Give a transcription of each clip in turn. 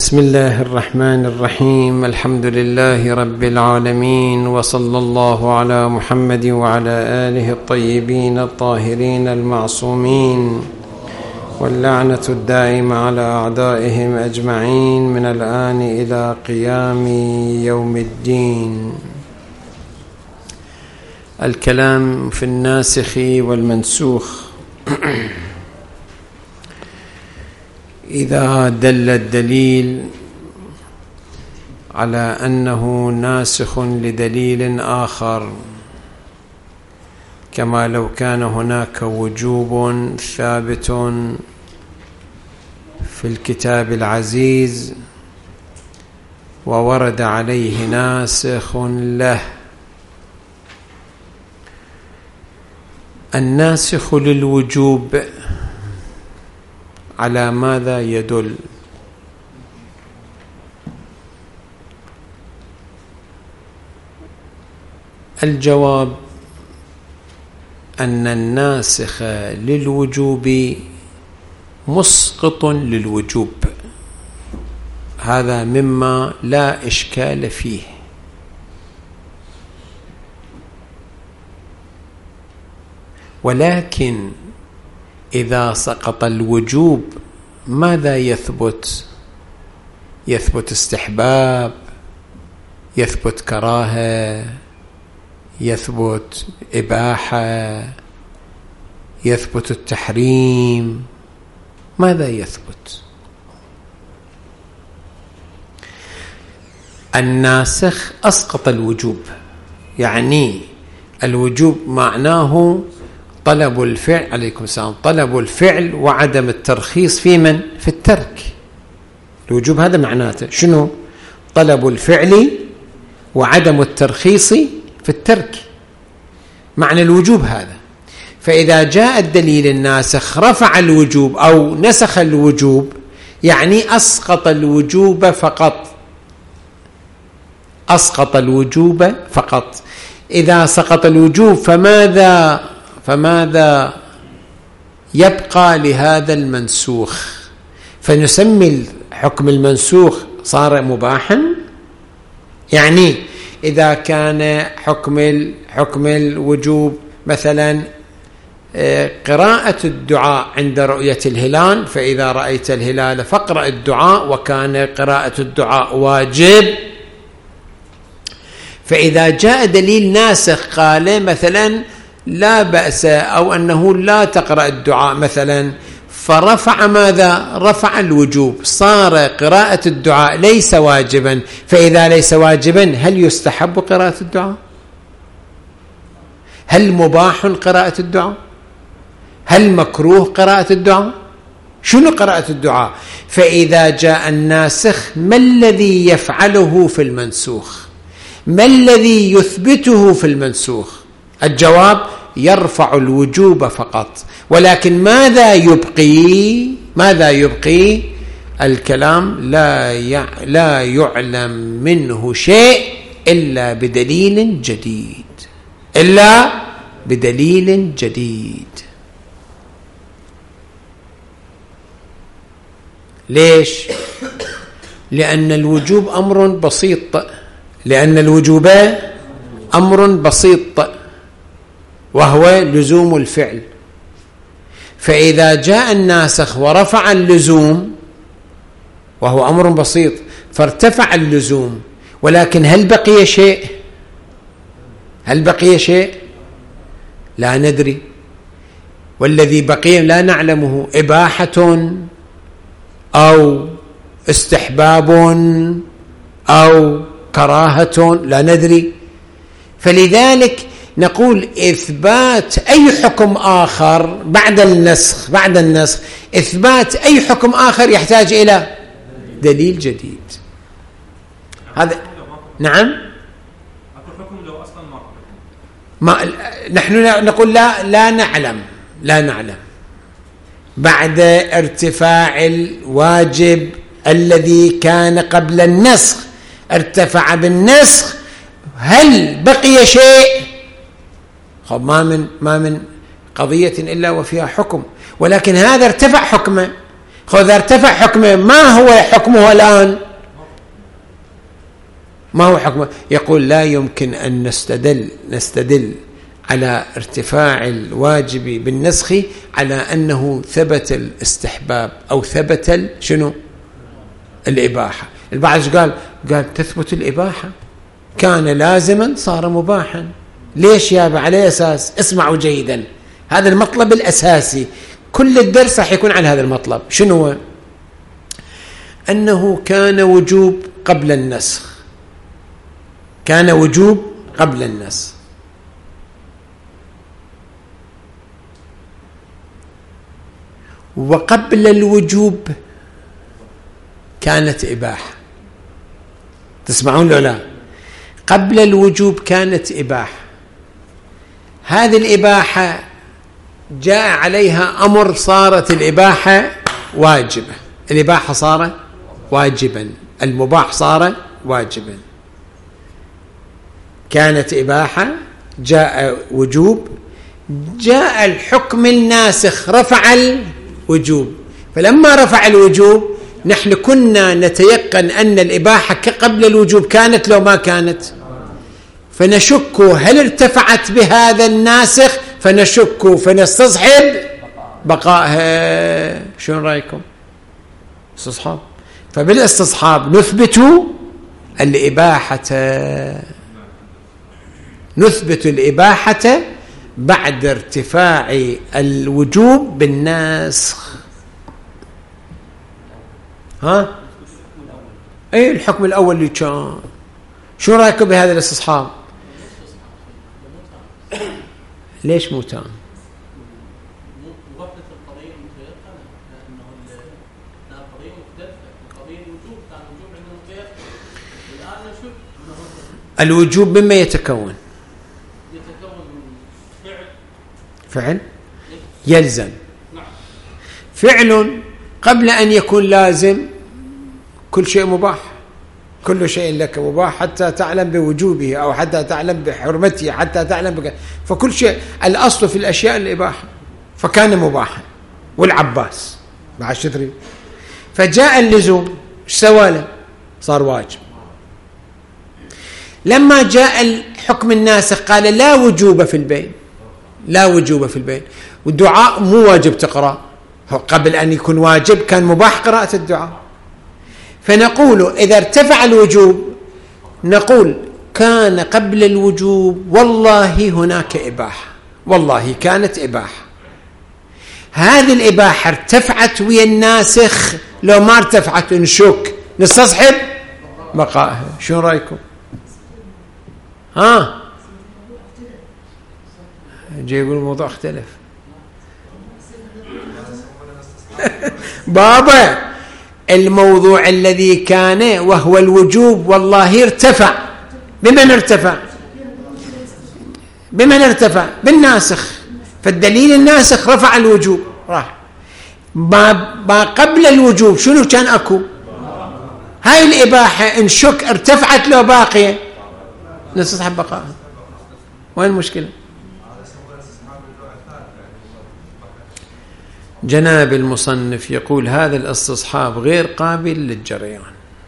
بسم الله الرحمن الرحيم. الحمد لله رب العالمين، وصلى الله على محمد وعلى آله الطيبين الطاهرين المعصومين، واللعنة الدائمة على أعدائهم أجمعين من الآن إلى قيام يوم الدين. الكلام في الناسخ والمنسوخ. إذا دل الدليل على أنه ناسخ لدليل آخر، كما لو كان هناك وجوب ثابت في الكتاب العزيز وورد عليه ناسخ له. الناسخ للوجوب على ماذا يدل؟ الجواب أن الناسخ للوجوب مسقط للوجوب، هذا مما لا إشكال فيه. ولكن إذا سقط الوجوب ماذا يثبت؟ يثبت استحباب، يثبت كراهة، يثبت إباحة، يثبت التحريم. ماذا يثبت؟ الناسخ أسقط الوجوب، يعني الوجوب معناه طلب الفعل، عليكم السلام، طلب الفعل وعدم الترخيص في من؟ في الترك. الوجوب هذا معناته شنو؟ طلب الفعل وعدم الترخيص في الترك، معنى الوجوب هذا. فإذا جاء الدليل الناسخ رفع الوجوب أو نسخ الوجوب، يعني أسقط الوجوب فقط، أسقط الوجوب فقط. إذا سقط الوجوب فماذا يبقى لهذا المنسوخ؟ فنسمي الحكم المنسوخ صار مباحا. يعني إذا كان حكم الوجوب مثلا قراءة الدعاء عند رؤية الهلال، فإذا رأيت الهلال فاقرأ الدعاء، وكان قراءة الدعاء واجب. فإذا جاء دليل ناسخ قال مثلا لا بأس، أو أنه لا تقرأ الدعاء مثلا، فرفع ماذا؟ رفع الوجوب، صار قراءة الدعاء ليس واجبا. فإذا ليس واجبا هل يستحب قراءة الدعاء؟ هل مباح قراءة الدعاء؟ هل مكروه قراءة الدعاء؟ شنو قراءة الدعاء؟ فإذا جاء الناسخ ما الذي يفعله في المنسوخ؟ ما الذي يثبته في المنسوخ؟ الجواب يرفع الوجوب فقط. ولكن ماذا يبقي؟ ماذا يبقي؟ الكلام لا يعلم منه شيء إلا بدليل جديد، إلا بدليل جديد. ليش؟ لأن الوجوب أمر بسيط، لأن الوجوب أمر بسيط وهو لزوم الفعل. فإذا جاء الناسخ ورفع اللزوم، وهو أمر بسيط، فارتفع اللزوم، ولكن هل بقي شيء؟ هل بقي شيء؟ لا ندري، والذي بقي لا نعلمه، إباحة أو استحباب أو كراهة، لا ندري. فلذلك نقول إثبات أي حكم آخر بعد النسخ إثبات أي حكم آخر يحتاج إلى دليل جديد. هذا نعم. نحن نقول لا نعلم بعد ارتفاع الواجب الذي كان قبل النسخ، ارتفع بالنسخ، هل بقي شيء؟ ما من قضية إلا وفيها حكم، ولكن هذا ارتفع حكمه، إذا ارتفع حكمه ما هو حكمه الآن؟ ما هو حكمه؟ يقول لا يمكن أن نستدل على ارتفاع الواجب بالنسخ على أنه ثبت الاستحباب أو ثبت شنو؟ الإباحة. البعض قال تثبت الإباحة، كان لازما صار مباحا. ليش يابا؟ على أساس اسمعوا جيدا، هذا المطلب الأساسي، كل الدرس راح يكون على هذا المطلب. شنو هو؟ أنه كان وجوب قبل النسخ، كان وجوب قبل النسخ، وقبل الوجوب كانت إباحة. تسمعون لو لا؟ قبل الوجوب كانت إباحة، هذه الإباحة جاء عليها أمر صارت الإباحة واجبة، الإباحة صار واجبا، المباح صار واجبا. كانت إباحة، جاء وجوب، جاء الحكم الناسخ رفع الوجوب. فلما رفع الوجوب نحن كنا نتيقن أن الإباحة قبل الوجوب كانت لو ما كانت، فنشك هل ارتفعت بهذا الناسخ، فنشك فنستصحب بقائها. شو رأيكم؟ استصحاب. فبالاستصحاب نثبت الإباحة، نثبت الإباحة بعد ارتفاع الوجوب بالناسخ. ها؟ اي الحكم الأول اللي كان. شو رأيكم بهذا الاستصحاب؟ ليش مو تام؟ الوجوب مما يتكون؟ فعل يلزم، فعل قبل أن يكون لازم كل شيء مباح، كل شيء لك مباح حتى تعلم بوجوبه أو حتى تعلم بحرمته حتى تعلم فكل شيء الأصل في الأشياء الإباحة، فكان مباحا. والعباس مع الشتري فجاء اللزوم ايش سوى له؟ صار واجب. لما جاء الحكم الناسخ قال لا وجوب في البين، لا وجوب في البين، والدعاء مو واجب تقرأ، قبل أن يكون واجب كان مباح قراءة الدعاء. فنقول إذا ارتفع الوجوب نقول كان قبل الوجوب والله هناك إباحة، والله كانت إباحة، هذه الإباحة ارتفعت ويا الناسخ، لو ما ارتفعت نشك نستصحب بقائها. شو رأيكم؟ ها؟ جاي يقول الموضوع اختلف. بابا الموضوع الذي كان وهو الوجوب والله ارتفع، بمن ارتفع؟ بمن ارتفع؟ بالناسخ، فالدليل الناسخ رفع الوجوب راح. ما قبل الوجوب شنو كان اكو؟ هاي الإباحة إن شك ارتفعت لو باقية نستصحب بقائها. وين المشكلة؟ جناب المصنف يقول هذا الاستصحاب غير قابل للجريان،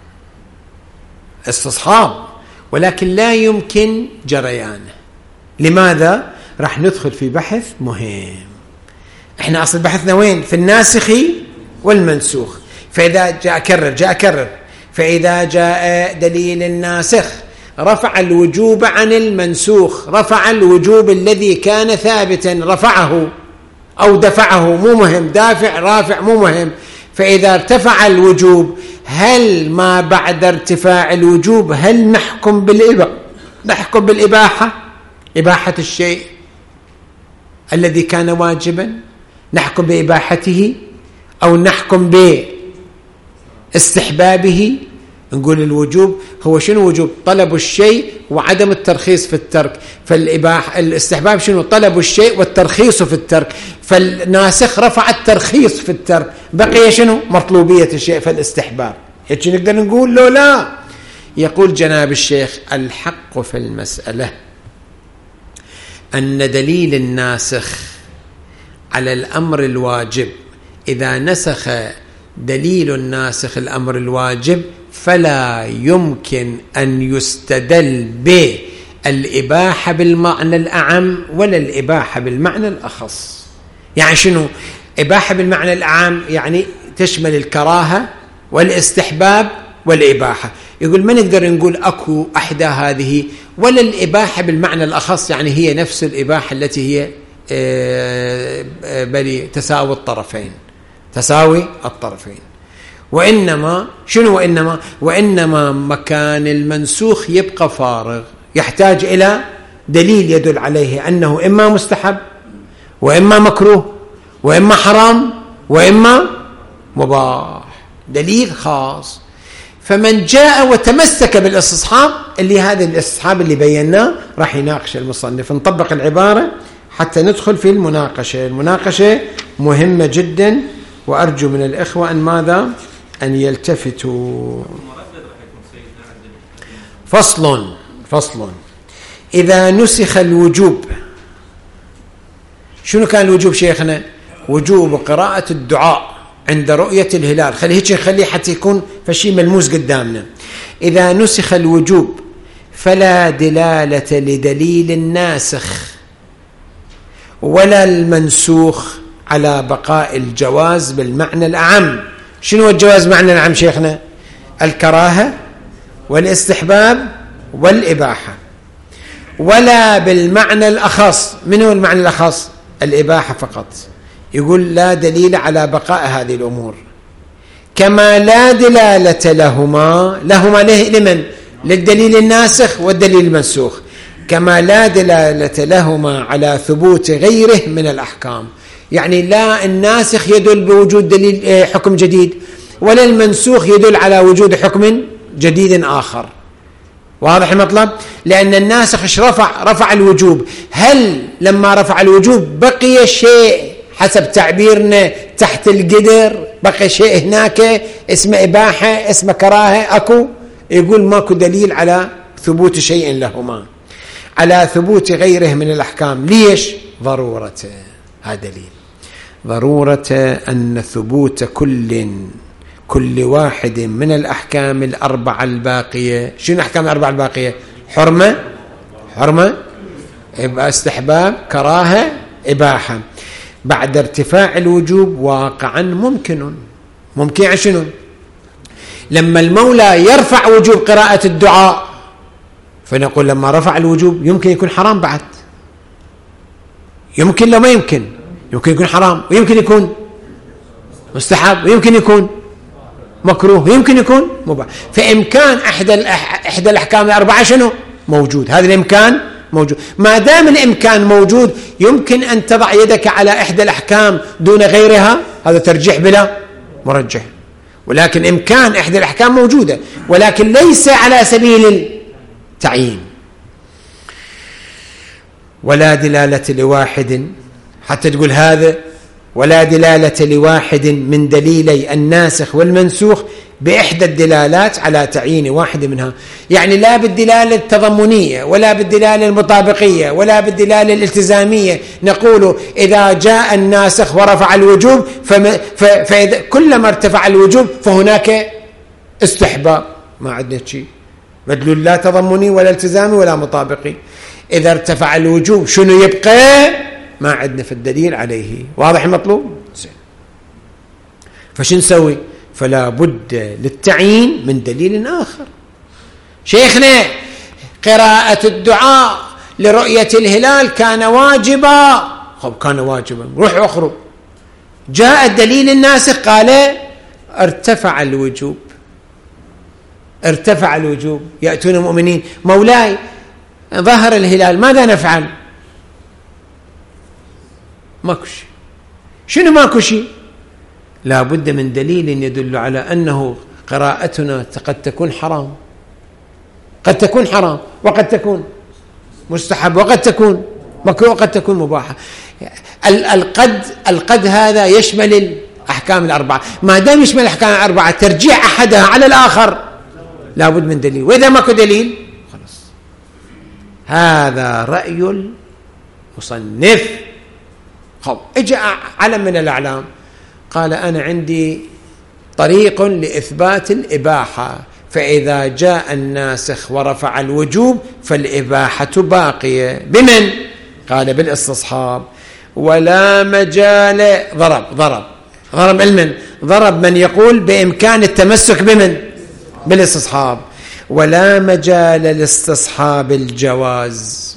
استصحاب ولكن لا يمكن جريانه. لماذا؟ راح ندخل في بحث مهم. احنا اصل بحثنا وين؟ في الناسخ والمنسوخ. فإذا جاء كرر فإذا جاء دليل الناسخ رفع الوجوب عن المنسوخ، رفع الوجوب الذي كان ثابتا رفعه أو دفعه، مو مهم، دافع رافع مو مهم. فإذا ارتفع الوجوب هل ما بعد ارتفاع الوجوب هل نحكم بالإباحة، إباحة الشيء الذي كان واجبا، نحكم بإباحته أو نحكم باستحبابه؟ نقول الوجوب هو شنو؟ وجوب طلب الشيء وعدم الترخيص في الترك. فالإباحة الاستحباب شنو؟ طلب الشيء والترخيص في الترك. فالناسخ رفع الترخيص في الترك، بقي شنو؟ مطلوبية الشيء فالاستحباب. هيك نقدر نقول لو لا؟ يقول جناب الشيخ الحق في المسألة أن دليل الناسخ على الأمر الواجب إذا نسخ دليل الناسخ الأمر الواجب فلا يمكن أن يستدل بالإباحة بالمعنى الأعم ولا الإباحة بالمعنى الأخص. يعني شنو إباحة بالمعنى الأعم؟ يعني تشمل الكراهة والاستحباب والإباحة. يقول ما نقدر نقول أكو أحدى هذه ولا الإباحة بالمعنى الأخص، يعني هي نفس الإباحة التي هي بل تساوي الطرفين، تساوي الطرفين. وإنما شنو وإنما مكان المنسوخ يبقى فارغ، يحتاج إلى دليل يدل عليه أنه إما مستحب وإما مكروه وإما حرام وإما مباح، دليل خاص. فمن جاء وتمسك بالاستصحاب، اللي هذا الاستصحاب اللي بيناه راح يناقش المصنف. نطبق العبارة حتى ندخل في المناقشة. المناقشة مهمة جدا، وأرجو من الإخوة أن يلتفتوا. فصل إذا نسخ الوجوب. شنو كان الوجوب شيخنا؟ وجوب قراءة الدعاء عند رؤية الهلال. خليه حتى يكون فشي ملموس قدامنا. إذا نسخ الوجوب فلا دلالة لدليل الناسخ ولا المنسوخ على بقاء الجواز بالمعنى الأعم. شنو الجواز معنى الأعم شيخنا؟ الكراهة والاستحباب والإباحة. ولا بالمعنى الأخص. من هو المعنى الأخص؟ الإباحة فقط. يقول لا دليل على بقاء هذه الأمور، كما لا دلالة لهما لمن؟ للدليل الناسخ والدليل المنسوخ. كما لا دلالة لهما على ثبوت غيره من الأحكام. يعني لا الناسخ يدل بوجود دليل حكم جديد، ولا المنسوخ يدل على وجود حكم جديد آخر. واضح المطلب؟ لأن الناسخ رفع الوجوب. هل لما رفع الوجوب بقي شيء حسب تعبيرنا تحت القدر؟ بقي شيء هناك اسمه إباحة اسمه كراهة؟ أكو؟ يقول ماكو دليل على ثبوت شيء لهما، على ثبوت غيره من الأحكام. ليش؟ ضرورته. هذا دليل ضرورة أن ثبوت كل واحد من الأحكام الأربعة الباقية. شنو الأحكام الأربعة الباقية؟ حرمة يبقى استحباب كراهة إباحة بعد ارتفاع الوجوب واقعا ممكن. شنو؟ لما المولى يرفع وجوب قراءة الدعاء فنقول لما رفع الوجوب يمكن يكون حرام بعد، يمكن لو ما يمكن يكون حرام، ويمكن يكون مستحب، ويمكن يكون مكروه، ويمكن يكون مباح. فإمكان إحدى الأحكام الأربعة شنو؟ موجود. هذا الإمكان موجود. ما دام الإمكان موجود يمكن أن تضع يدك على إحدى الأحكام دون غيرها، هذا ترجيح بلا مرجح. ولكن إمكان إحدى الأحكام موجودة، ولكن ليس على سبيل التعيين. ولا دلالة لواحد، حتى تقول هذا ولا دلالة لواحد من دليلي الناسخ والمنسوخ بإحدى الدلالات على تعيين واحد منها. يعني لا بالدلالة التضمنية ولا بالدلالة المطابقية ولا بالدلالة الالتزامية نقول إذا جاء الناسخ ورفع الوجوب فإذا كلما ارتفع الوجوب فهناك استحباب. ما عندنا شيء مدلول لا تضمني ولا التزامي ولا مطابقي. إذا ارتفع الوجوب شنو يبقى؟ ما عندنا في الدليل عليه. واضح المطلوب؟ فشو نسوي؟ فلا بد للتعيين من دليل آخر. شيخنا قراءة الدعاء لرؤية الهلال كان واجبا. كان واجبا، روح أخرج. جاء الدليل الناسخ قال ارتفع الوجوب. يأتون المؤمنين مولاي ظهر الهلال ماذا نفعل؟ ماكو شيء. شنو ماكو شيء؟ لا بد من دليل يدل على أنه قراءتنا قد تكون حرام، قد تكون حرام، وقد تكون مستحب، وقد تكون مكروه، وقد تكون مباحة. القد هذا يشمل الأحكام الأربعة. ما دام يشمل الأحكام الأربعة ترجيح أحدها على الآخر لا بد من دليل. وإذا ماكو دليل خلاص. هذا رأي المصنف. اجى علم من الأعلام قال أنا عندي طريق لإثبات الإباحة، فإذا جاء الناسخ ورفع الوجوب فالإباحة باقية. بمن؟ قال بالاستصحاب. ولا مجال ضرب المن، ضرب من يقول بإمكان التمسك بمن؟ بالاستصحاب. ولا مجال لاستصحاب الجواز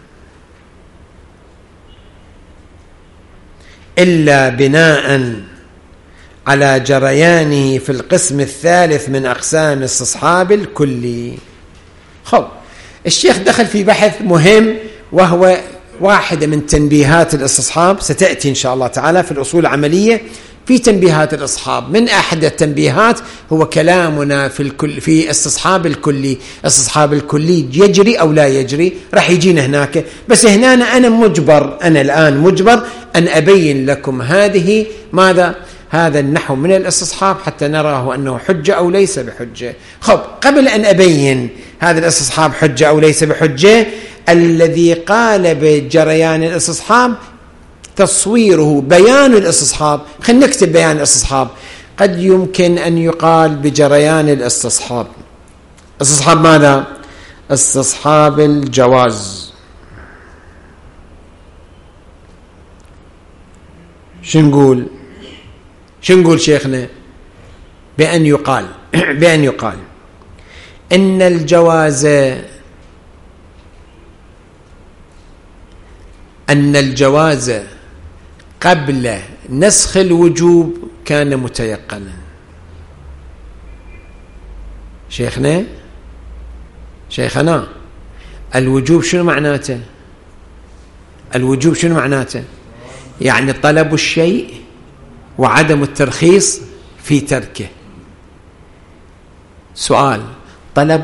إلا بناء على جريانه في القسم الثالث من أقسام استصحاب الكلي. الشيخ دخل في بحث مهم، وهو واحدة من تنبيهات الاستصحاب، ستأتي إن شاء الله تعالى في الأصول العملية في تنبيهات الاستصحاب. من أحد التنبيهات هو كلامنا في استصحاب الكلي. استصحاب الكلي يجري أو لا يجري، راح يجينا هناك، بس هنا أنا الآن مجبر أن أبين لكم ماذا؟ هذا النحو من الاستصحاب حتى نراه أنه حجة أو ليس بحجة. قبل أن أبين هذا الاستصحاب حجة أو ليس بحجة، الذي قال بجريان الاستصحاب تصويره بيان الاستصحاب. خلينا نكتب بيان الاستصحاب. قد يمكن أن يقال بجريان الاستصحاب. استصحاب ماذا؟ استصحاب الجواز. شو نقول شيخنا؟ بأن يقال إن الجواز قبل نسخ الوجوب كان متيقنا. شيخنا الوجوب شنو معناته؟ يعني طلب الشيء وعدم الترخيص في تركه. سؤال: طلب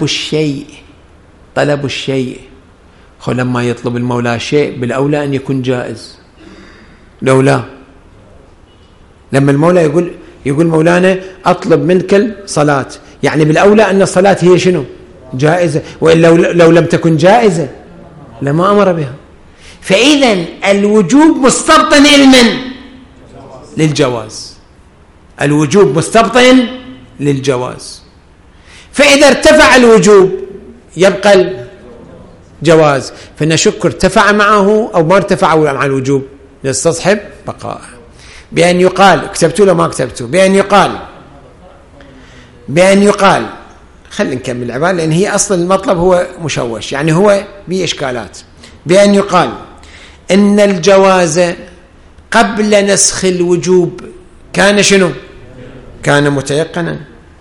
الشيء لما يطلب المولى شيء بالأولى أن يكون جائز. لولا لما المولى يقول مولانا أطلب منك الصلاة، يعني بالأولى أن الصلاة هي شنو؟ جائزة، وإلا لو لم تكن جائزة لما أمر بها. فإذا الوجوب مستبطن علما للجواز. فإذا ارتفع الوجوب يبقى الجواز، فنشك ارتفع معه أو ما ارتفع مع الوجوب، نستصحب بقاء. بأن يقال، كتبتوا له ما كتبتوا؟ بأن يقال خلينا نكمل العبارة لأن هي أصل المطلب هو مشوش، يعني هو بإشكالات. بأن يقال إن الجواز قبل نسخ الوجوب كان شنو؟ كان متيقنا.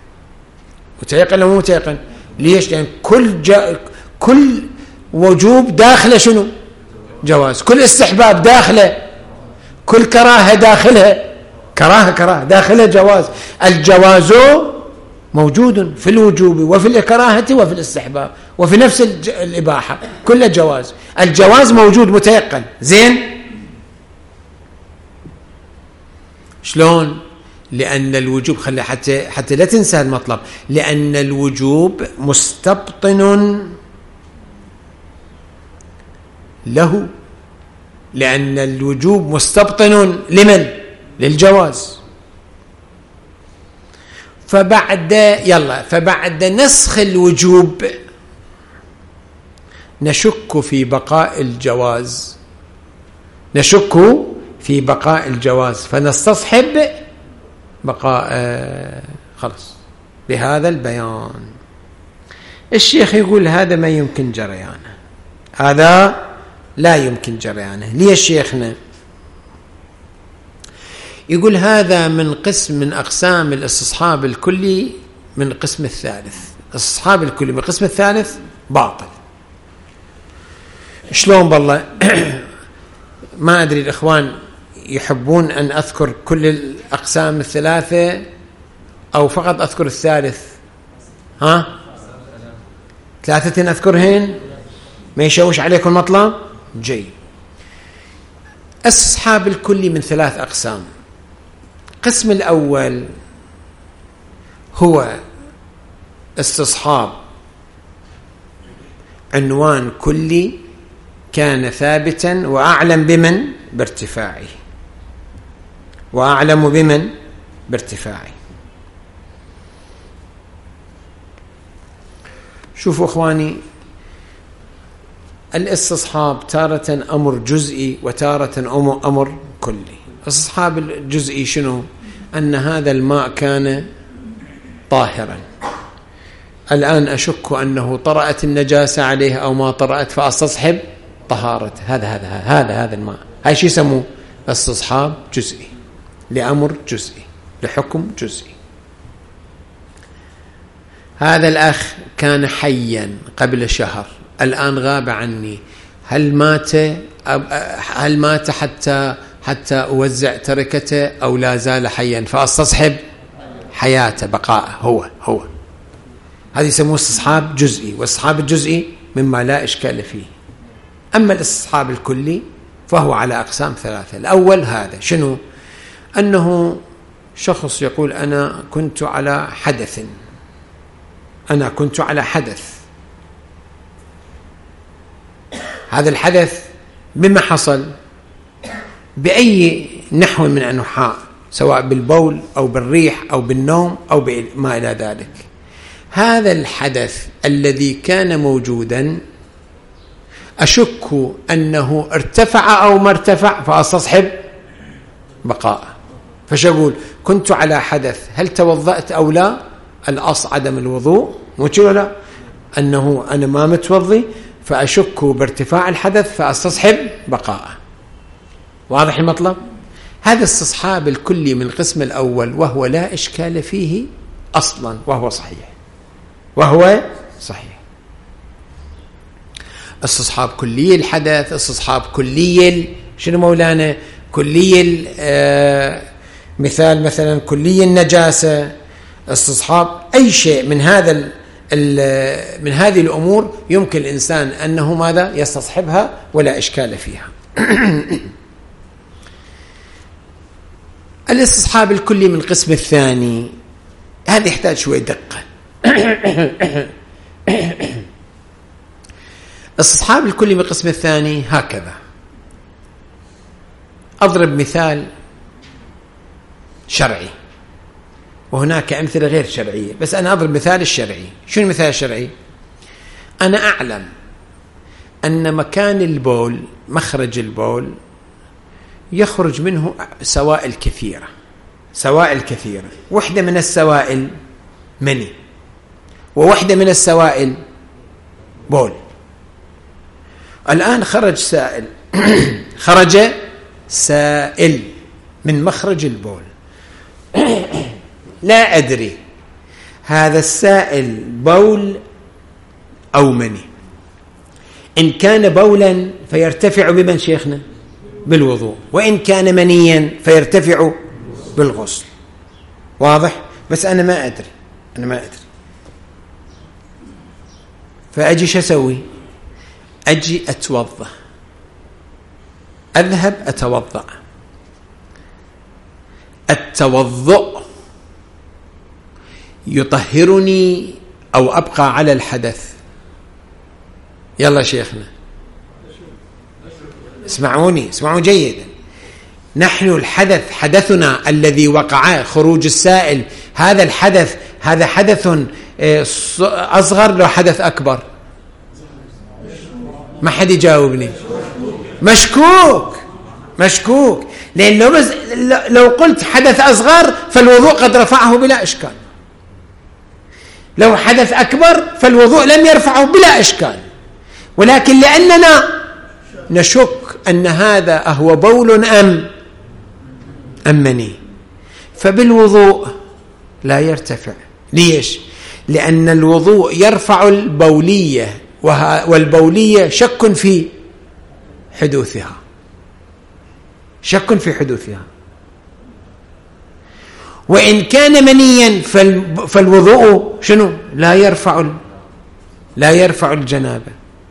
مو متيقن. ليش؟ لأن كل وجوب داخله شنو؟ جواز. كل استحباب داخله، كل كراهة داخلها كراهة داخلها جواز. الجواز موجود في الوجوب وفي الكراهة وفي الاستحباب وفي نفس الإباحة، كل جواز. الجواز موجود متيقن. زين، شلون؟ لأن الوجوب حتى لا تنسى المطلب، لأن الوجوب مستبطن له. لأن الوجوب مستبطن لمن؟ للجواز. فبعد نسخ الوجوب نشك في بقاء الجواز، فنستصحب بقاء. خلاص بهذا البيان. الشيخ يقول هذا ما يمكن جريانه، هذا لا يمكن جريانه. ليش شيخنا؟ يقول هذا من قسم من أقسام الاستصحاب الكلي من القسم الثالث. الاستصحاب الكلي من القسم الثالث باطل. شلون بالله؟ ما أدري الإخوان يحبون أن أذكر كل الأقسام الثلاثة أو فقط أذكر الثالث؟ ثلاثة أذكرهن ما يشوش عليكم المطلب؟ جيد. استصحاب الكلي من 3 أقسام. القسم الأول هو استصحاب عنوان كلي كان ثابتا وأعلم بمن؟ بارتفاعه. شوفوا أخواني، الاستصحاب تارة أمر جزئي وتارة أمر كلي. الاستصحاب الجزئي شنو؟ أن هذا الماء كان طاهرا، الآن أشك أنه طرأت النجاسة عليه أو ما طرأت، فأستصحب طهارته. هذا الماء، هاي شو يسموه؟ استصحاب جزئي لأمر جزئي لحكم جزئي. هذا الأخ كان حيا قبل شهر، الآن غاب عني، هل مات حتى أوزع تركته أو لا زال حيا فأستصحب حياته بقاءه؟ هو هذا يسموه استصحاب جزئي. والاستصحاب الجزئي مما لا إشكال فيه. أما الاستصحاب الكلي فهو على أقسام ثلاثة. الأول هذا شنو؟ أنه شخص يقول أنا كنت على حدث، هذا الحدث بما حصل بأي نحو من أنحاء، سواء بالبول أو بالريح أو بالنوم أو ما إلى ذلك. هذا الحدث الذي كان موجودا أشك أنه ارتفع أو ما ارتفع فأستصحب بقاء. فشقول كنت على حدث، هل توضأت أو لا؟ الأصل عدم الوضوء، مش لا أنه أنا ما متوضي فأشك بارتفاع الحدث فأستصحب بقاء. واضح المطلب؟ هذا استصحاب الكلي من القسم الأول، وهو لا إشكال فيه أصلا، وهو صحيح. استصحاب كلي الحدث، استصحاب كلي شنو مولانا؟ كلي مثلا كلي النجاسة، استصحاب أي شيء من هذه الأمور يمكن الإنسان أنه ماذا؟ يستصحبها ولا إشكال فيها. الاستصحاب الكلي من القسم الثاني هذا يحتاج شوية دقة. الاستصحاب الكلي من القسم الثاني هكذا. أضرب مثال شرعي، وهناك أمثلة غير شرعية، بس أنا أضرب مثال الشرعي. شو المثال الشرعي؟ أنا أعلم أن مكان البول، مخرج البول، يخرج منه سوائل كثيرة. وحدة من السوائل مني، ووحدة من السوائل بول. الآن خرج سائل من مخرج البول، لا أدري هذا السائل بول أو مني. إن كان بولا فيرتفع بمن شيخنا؟ بالوضوء. وإن كان منيا فيرتفع بالغسل. واضح؟ بس أنا ما أدري. فأجي شو أسوي؟ أجي أتوضأ، أذهب أتوضأ. التوضؤ يطهرني أو أبقى على الحدث؟ يلا شيخنا اسمعوني جيدا. نحن الحدث، حدثنا الذي وقع خروج السائل، هذا الحدث هذا حدث أصغر لو حدث أكبر؟ ما حد يجاوبني. مشكوك لأن لو قلت حدث أصغر فالوضوء قد رفعه بلا إشكال، لو حدث أكبر فالوضوء لم يرفعه بلا إشكال. ولكن لأننا نشك أن هذا أهو بول أم مني، فبالوضوء لا يرتفع. ليش؟ لأن الوضوء يرفع البولية، والبولية شك في حدوثها. وإن كان منيا فالوضوء شنو؟ لا يرفع الجنابة.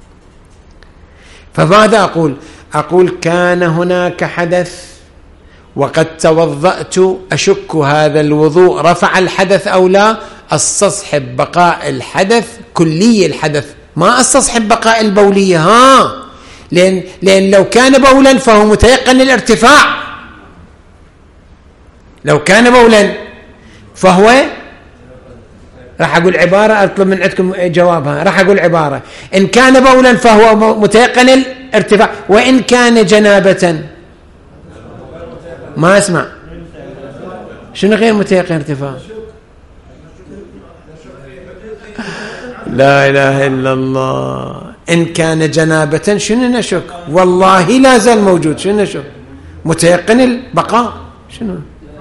فماذا أقول كان هناك حدث وقد توضأت، أشك هذا الوضوء رفع الحدث أو لا، استصحب بقاء الحدث كلي الحدث، ما استصحب بقاء البولية. لأن لو كان بولا فهو متيقن الارتفاع، لو كان بولا فهو راح أقول عبارة أطلب من عندكم جوابها. راح أقول عبارة: إن كان بولا فهو متيقن الارتفاع، وإن كان جنابة ما أسمع. شنو غير متيقن ارتفاع؟ لا إله إلا الله. إن كان جنابة شنو نشك؟ والله لا زال موجود. شنو نشك؟ متيقن البقاء. شنو؟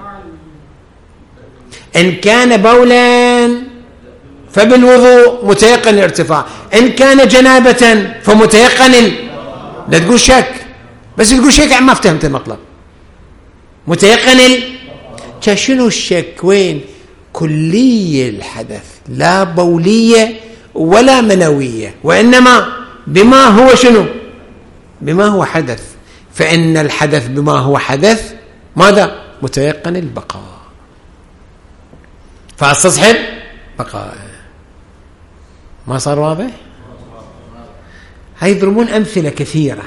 إن كان بولا فبالوضوء متيقن الارتفاع، إن كان جنابة فمتيقن لا تقول شك، بس تقول شك ما فهمت المطلب. متيقن شنو الشك؟ وين؟ كلي الحدث، لا بولية ولا منوية، وإنما بما هو شنو؟ بما هو حدث. فإن الحدث بما هو حدث ماذا؟ متيقن البقاء، فاستصحب بقاء. ما صار واضح؟ هاي يضربون أمثلة كثيرة،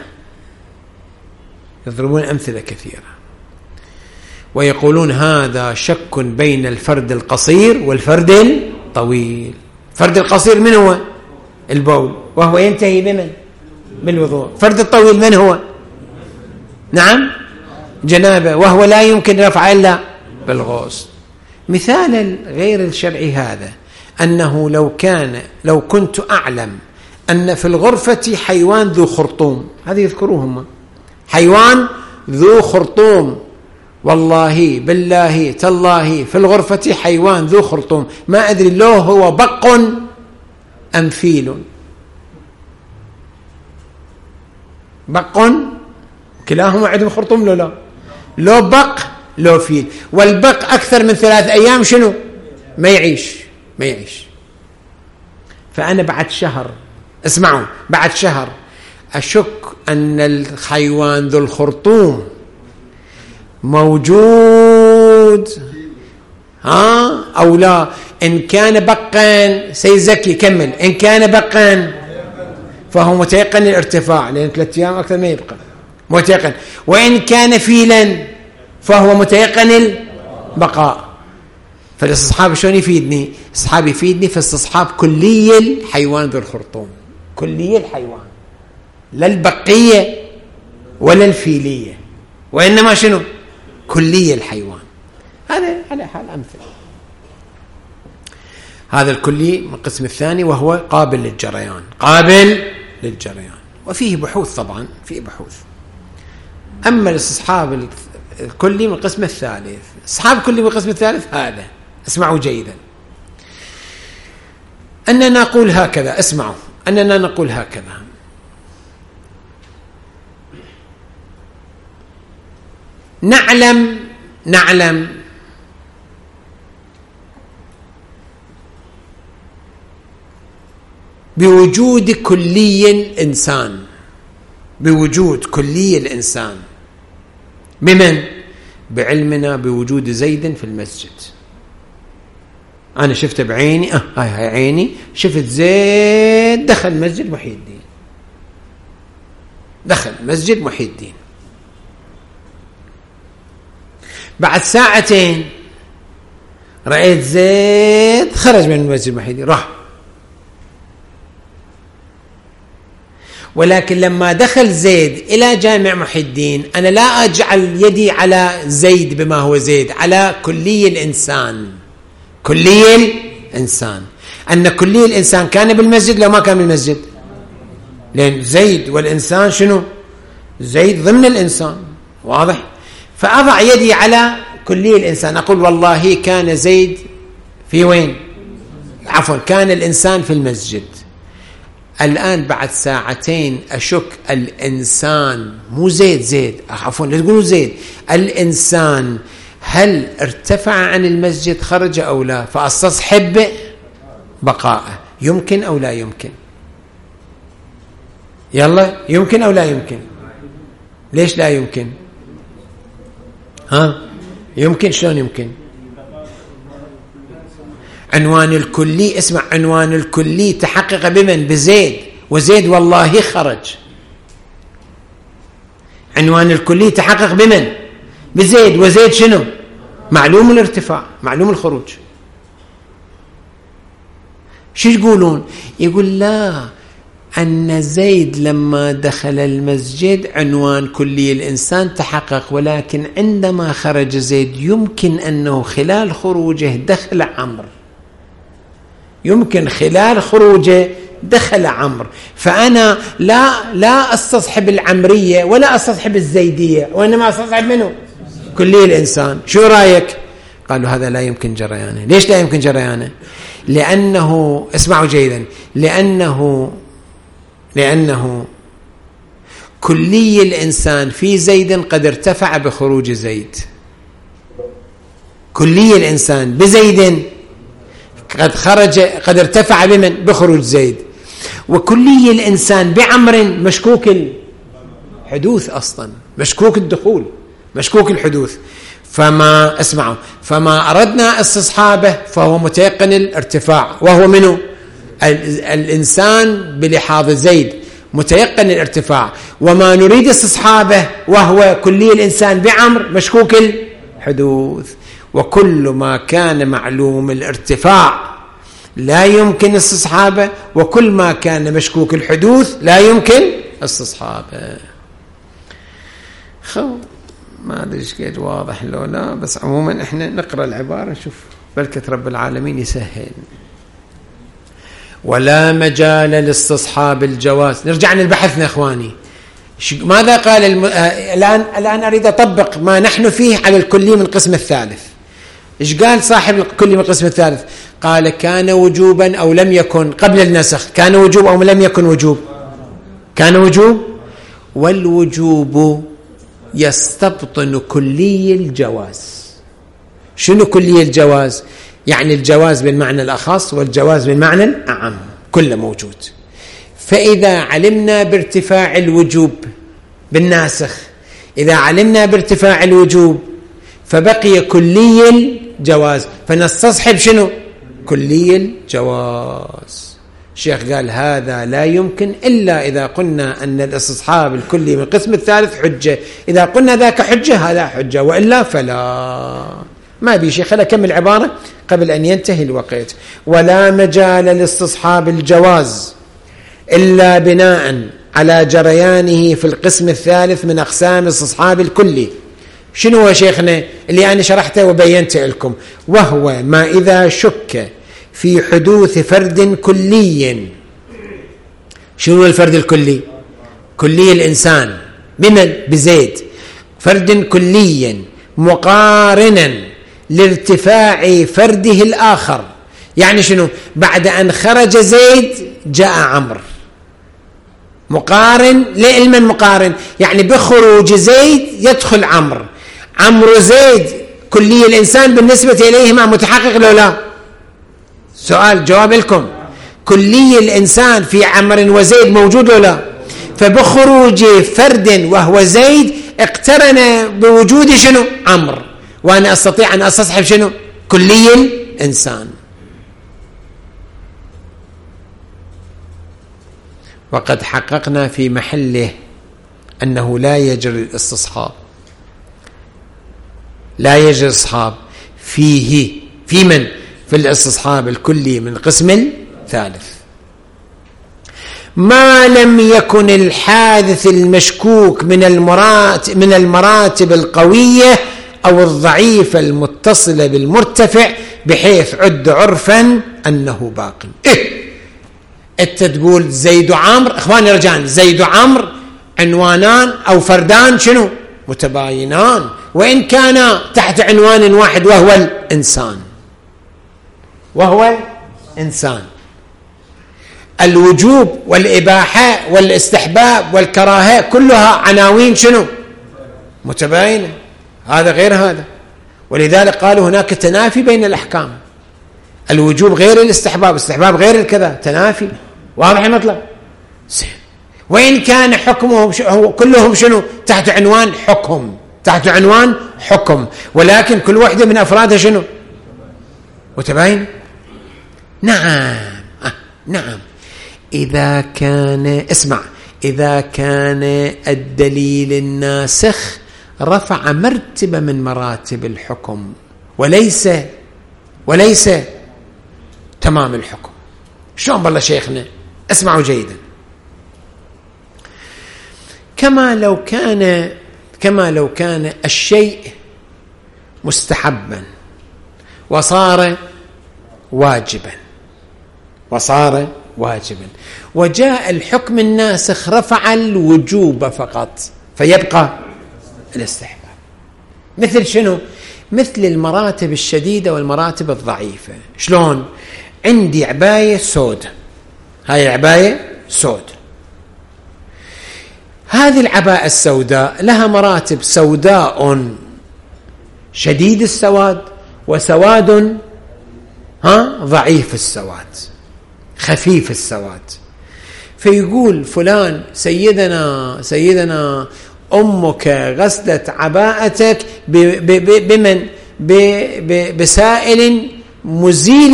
يضربون أمثلة كثيرة ويقولون هذا شك بين الفرد القصير والفرد الطويل. الفرد القصير من هو؟ البول، وهو ينتهي بمن؟ بالوضوء. الفرد الطويل من هو؟ نعم، جنابه، وهو لا يمكن رفعه إلا بالغسل. مثال غير الشرعي هذا أنه لو كنت أعلم أن في الغرفة حيوان ذو خرطوم، هذه يذكروهم، حيوان ذو خرطوم، والله بالله تالله في الغرفة حيوان ذو خرطوم، ما أدري لو هو بق أم فيل. بق كلاهما عندهم خرطوم، لا لو بق لو فيل. والبق أكثر من 3 أيام شنو؟ ما يعيش. فأنا بعد شهر، اسمعوا، بعد شهر أشك أن الحيوان ذو الخرطوم موجود أو لا. إن كان بقا سيزكي كمل، إن كان بقا فهو متيقن الارتفاع لأن 3 أيام أكثر ما يبقى متيقن. وإن كان فيلا فهو متيقن البقاء. فالاستصحاب شلون يفيدني؟ استصحاب يفيدني في استصحاب كلي الحيوان ذو الخرطوم، كلي الحيوان، لا البقية ولا الفيلية، وإنما شنو؟ كلي الحيوان. هذا على حال أمثلة. هذا الكلي من القسم الثاني وهو قابل للجريان، قابل للجريان، وفيه بحوث طبعا، فيه بحوث. أما الاستصحاب الكلي من القسم الثالث، استصحاب الكلي من القسم الثالث هذا، اسمعوا جيدا، أننا نقول هكذا، اسمعوا، أننا نقول هكذا: نعلم بوجود كلي الإنسان، بوجود كلي الإنسان، بمن؟ بعلمنا بوجود زيد في المسجد. أنا شفت بعيني، هاي عيني، شفت زيد دخل مسجد محي الدين، دخل مسجد محي الدين. بعد 2 ساعة رأيت زيد خرج من المسجد محي الدين راح. ولكن لما دخل زيد إلى جامع محي الدين أنا لا أجعل يدي على زيد بما هو زيد، على كلي الإنسان، كلي الإنسان. أن كلي الإنسان كان بالمسجد لو ما كان بالمسجد، لأن زيد والإنسان شنو؟ زيد ضمن الإنسان، واضح؟ فأضع يدي على كلي الإنسان، أقول والله كان زيد في وين؟ عفوا كان الإنسان في المسجد. الآن بعد 2 ساعة أشك الإنسان، مو زيد عفوا لا تقولوا زيد، الإنسان هل ارتفع عن المسجد خرج أو لا، فأستصحب بقاءه. يمكن أو لا يمكن؟ يلا يمكن أو لا يمكن؟ ليش لا يمكن؟ يمكن. شلون يمكن؟ عنوان الكلي، اسمع، عنوان الكلي تحقق بمن؟ بزيد، وزيد والله خرج. عنوان الكلي تحقق بمن؟ بزيد، وزيد شنو؟ معلوم الارتفاع، معلوم الخروج. شو يقولون؟ يقول لا، أن زيد لما دخل المسجد عنوان كلي الإنسان تحقق، ولكن عندما خرج زيد يمكن أنه خلال خروجه دخل عمرو، يمكن خلال خروجه دخل عمرو، فأنا لا أستصحب العمرية ولا أستصحب الزيدية، وإنما أستصحب منه كلي الإنسان. شو رأيك؟ قالوا هذا لا يمكن جريانه. ليش لا يمكن جريانه؟ لأنه اسمعوا جيدا، لأنه كلي الإنسان في زيد قد ارتفع بخروج زيد، كلي الإنسان بزيد قد ارتفع بمن؟ بخروج زيد. وكلي الإنسان بعمر مشكوك الحدوث أصلا، مشكوك الدخول، مشكوك الحدوث. فما أردنا استصحابه فهو متيقن الارتفاع، وهو منه الإنسان بلحاظ زيد متيقن الارتفاع، وما نريد استصحابه وهو كلي الإنسان بعمر مشكوك الحدوث. وكل ما كان معلوم الارتفاع لا يمكن استصحابه، وكل ما كان مشكوك الحدوث لا يمكن استصحابه. ما أدري إيش قد واضح لو لا، بس عموما إحنا نقرأ العبارة نشوف بركة رب العالمين يسهل. ولا مجال لاستصحاب الجواز. نرجع للبحثنا إخواني، ماذا قال الآن أريد أطبق ما نحن فيه على الكلي من القسم الثالث. إيش قال صاحب الكلي من القسم الثالث؟ قال كان وجوبا أو لم يكن قبل النسخ، كان وجوب أو لم يكن وجوب؟ كان وجوب. والوجوب يستبطن كلي الجواز. شنو كلي الجواز؟ يعني الجواز بالمعنى الأخص والجواز بالمعنى الأعم كله موجود. فإذا علمنا بارتفاع الوجوب بالناسخ، إذا علمنا بارتفاع الوجوب فبقي كلي الجواز، فنستصحب شنو؟ كلي الجواز. الشيخ قال هذا لا يمكن إلا إذا قلنا أن الاستصحاب الكلي من القسم الثالث حجة، إذا قلنا ذاك حجة هذا حجة، وإلا فلا. ما بي شيء، خلينا أكمل العبارة قبل أن ينتهي الوقت. ولا مجال لاستصحاب الجواز إلا بناء على جريانه في القسم الثالث من أقسام استصحاب الكلي. شنو هو شيخنا اللي أنا شرحته وبينته لكم؟ وهو ما إذا شك في حدوث فرد كلي. شنو الفرد الكلي؟ كلي الإنسان بمن؟ بزيد. فرد كلي مقارنا لارتفاع فرده الآخر. يعني شنو؟ بعد أن خرج زيد جاء عمرو، مقارن لمن؟ مقارن يعني بخروج زيد يدخل عمرو. عمرو زيد كلي الإنسان بالنسبة إليهما متحقق لو لا؟ سؤال جواب لكم. كلي الإنسان في عمرو وزيد موجود لو لا؟ فبخروج فرد وهو زيد اقترن بوجود شنو؟ عمرو، وأنا أستطيع أن أستصحب شنو؟ كلي الإنسان. وقد حققنا في محله أنه لا يجري الاستصحاب، لا يجري الاستصحاب فيه. في من؟ في الاستصحاب الكلي من القسم الثالث، ما لم يكن الحادث المشكوك من المراتب القوية أو الضعيفة المتصلة بالمرتفع بحيث عد عرفا أنه باق. أنت تقول زيد وعمر، إخواني رجعان، زيد وعمر عنوانان أو فردان شنو؟ متباينان، وإن كان تحت عنوان واحد وهو الإنسان، وهو إنسان. الوجوب والإباحة والاستحباب والكراهة كلها عناوين شنو؟ متباينة. هذا غير هذا، ولذلك قالوا هناك تنافي بين الأحكام. الوجوب غير الاستحباب، الاستحباب غير الكذا، تنافي. واضح المطلب؟ وإن كان حكمهم كلهم شنو؟ تحت عنوان حكم، تحت عنوان حكم، ولكن كل واحدة من أفرادها شنو؟ متباين. نعم نعم. إذا كان اسمع، إذا كان الدليل الناسخ رفع مرتبة من مراتب الحكم وليس تمام الحكم، شلون بالله شيخنا؟ اسمعوا جيدا. كما لو كان الشيء مستحبا وصار واجبا وجاء الحكم الناسخ رفع الوجوب فقط فيبقى الاستحباب. مثل شنو؟ مثل المراتب الشديدة والمراتب الضعيفة. شلون؟ عندي عباية سود، هاي العباية سود، هذه العباءة السوداء لها مراتب: سوداء شديد السواد، وسواد ضعيف السواد، خفيف السواد. فيقول فلان: سيدنا أمك غسلت عباءتك بمن؟ بسائل مزيل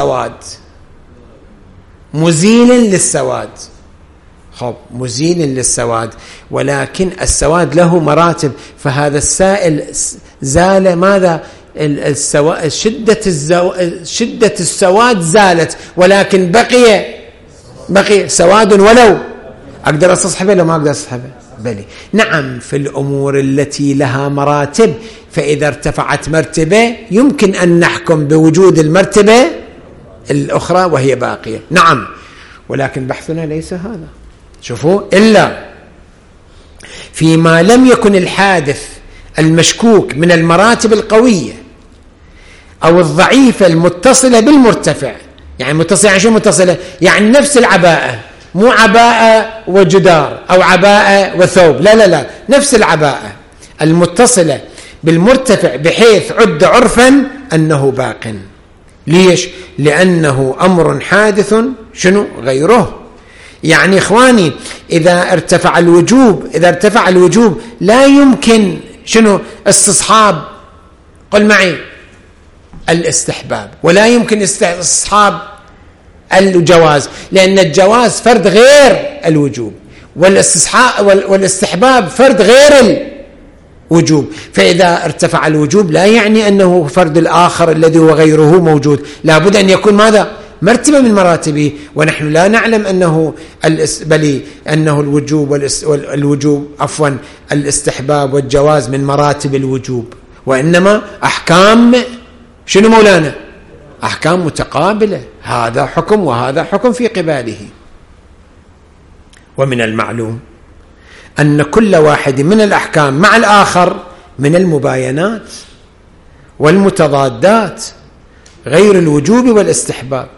للسواد. خب، مزيل للسواد، ولكن السواد له مراتب، فهذا السائل زال ماذا؟ شدة السواد زالت، ولكن بقي سواد. ولو أقدر أستصحبه لو ما أقدر أستصحبه؟ بلي. نعم، في الأمور التي لها مراتب، فإذا ارتفعت مرتبة يمكن أن نحكم بوجود المرتبة الأخرى وهي باقية. نعم، ولكن بحثنا ليس هذا. شوفوا، إلا فيما لم يكن الحادث المشكوك من المراتب القوية أو الضعيفة المتصلة بالمرتفع. يعني متصلة، يعني شو متصلة؟ يعني نفس العباءة، مو عباءة وجدار أو عباءة وثوب، لا، نفس العباءة المتصلة بالمرتفع بحيث عد عرفا أنه باق. ليش؟ لأنه أمر حادث شنو غيره. يعني إخواني، إذا ارتفع الوجوب لا يمكن شنو استصحاب، قل معي، الاستحباب، ولا يمكن استصحاب الجواز، لأن الجواز فرد غير الوجوب، والاستحباب فرد غير الوجوب. فإذا ارتفع الوجوب لا يعني أنه فرد الآخر الذي هو غيره موجود، لا بد أن يكون ماذا؟ مرتبة من مراتبه. ونحن لا نعلم أنه الاستحباب والجواز من مراتب الوجوب، وإنما أحكام شنو مولانا؟ أحكام متقابلة، هذا حكم وهذا حكم في قباله. ومن المعلوم أن كل واحد من الأحكام مع الآخر من المباينات والمتضادات غير الوجوب والاستحباب.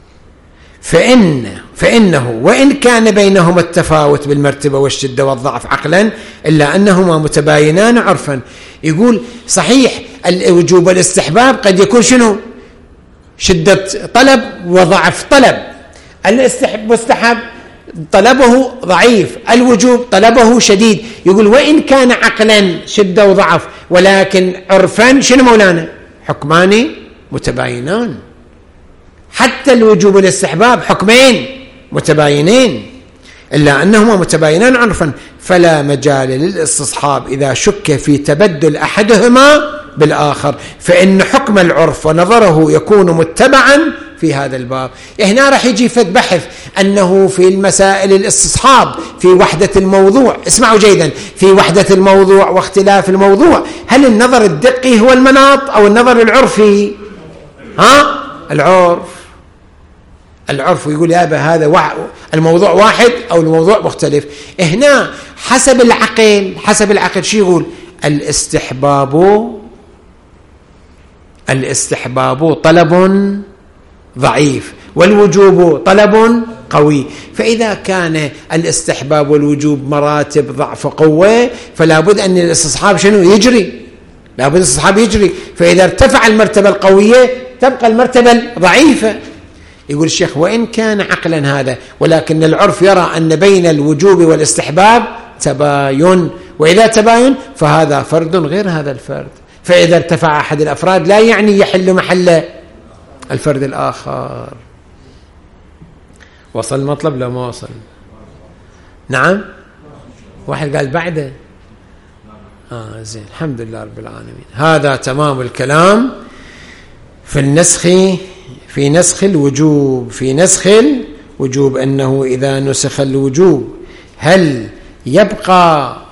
فإنه وإن كان بينهما التفاوت بالمرتبة والشدة والضعف عقلا، إلا أنهما متباينان عرفا. يقول صحيح الوجوب والاستحباب قد يكون شنو؟ شدة طلب وضعف طلب. المستحب طلبه ضعيف، الوجوب طلبه شديد. يقول وإن كان عقلا شدة وضعف، ولكن عرفا شنو مولانا؟ حكمان متباينان. حتى الوجوب والاستحباب حكمين متباينين، إلا أنهما متباينان عرفا، فلا مجال للاستصحاب إذا شك في تبدل أحدهما بالآخر، فإن حكم العرف ونظره يكون متبعا في هذا الباب. هنا راح يجي فد بحث أنه في المسائل الاستصحاب في وحدة الموضوع. اسمعوا جيدا، في وحدة الموضوع واختلاف الموضوع، هل النظر الدقي هو المناط أو النظر العرفي؟ العرف يقول يا أبا هذا الموضوع واحد أو الموضوع مختلف. هنا حسب العقل شو يقول؟ الاستحباب طلب ضعيف والوجوب طلب قوي. فإذا كان الاستحباب والوجوب مراتب ضعف قوة، فلا بد أن الاستصحاب شنو يجري؟ لا بد الاستصحاب يجري. فإذا ارتفع المرتبة القوية تبقى المرتبة الضعيفة. يقول الشيخ وإن كان عقلا هذا، ولكن العرف يرى أن بين الوجوب والاستحباب تباين، وإذا تباين فهذا فرد غير هذا الفرد. فإذا ارتفع أحد الأفراد لا يعني يحل محل الفرد الآخر. وصل المطلب لو ما وصل؟ نعم، واحد قال بعده. زين، الحمد لله رب العالمين. هذا تمام الكلام في النسخ في نسخ الوجوب أنه إذا نسخ الوجوب هل يبقى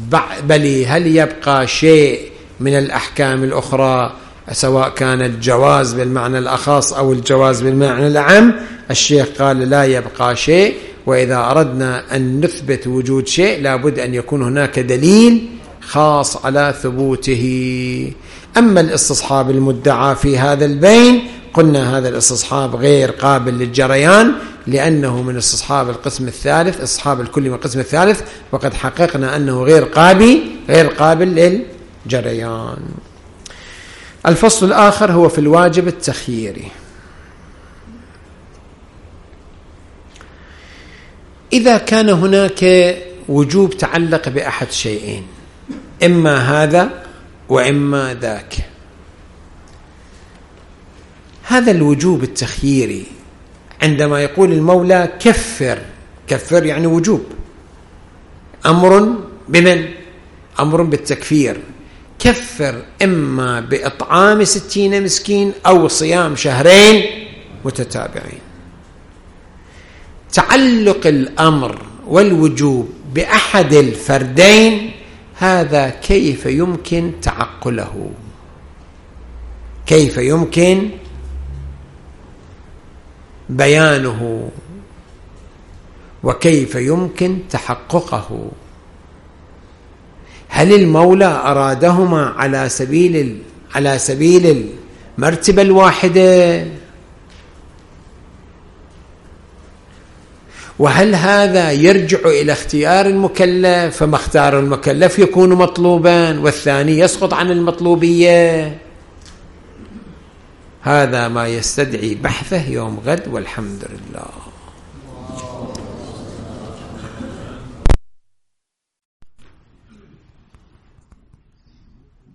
شيء من الأحكام الأخرى، سواء كان الجواز بالمعنى الأخص أو الجواز بالمعنى الأعم؟ الشيخ قال لا يبقى شيء، وإذا أردنا أن نثبت وجود شيء لابد أن يكون هناك دليل خاص على ثبوته. أما الاستصحاب المدعى في هذا البين قلنا هذا الاستصحاب غير قابل للجريان، لأنه من استصحاب القسم الثالث، استصحاب الكل من القسم الثالث، وقد حققنا أنه غير قابل للجريان. الفصل الآخر هو في الواجب التخييري. إذا كان هناك وجوب تعلق بأحد شيئين، إما هذا وإما ذاك، هذا الوجوب التخييري عندما يقول المولى كفر يعني وجوب، أمر بمن؟ أمر بالتكفير. كفر إما بإطعام 60 مسكين أو صيام شهرين متتابعين. تعلق الأمر والوجوب بأحد الفردين هذا كيف يمكن تعقله؟ كيف يمكن بيانه؟ وكيف يمكن تحققه؟ هل المولى أرادهما على سبيل المرتبة الواحدة؟ وهل هذا يرجع إلى اختيار المكلف، فما اختار المكلف يكون مطلوبا والثاني يسقط عن المطلوبية؟ هذا ما يستدعي بحثه يوم غد، والحمد لله.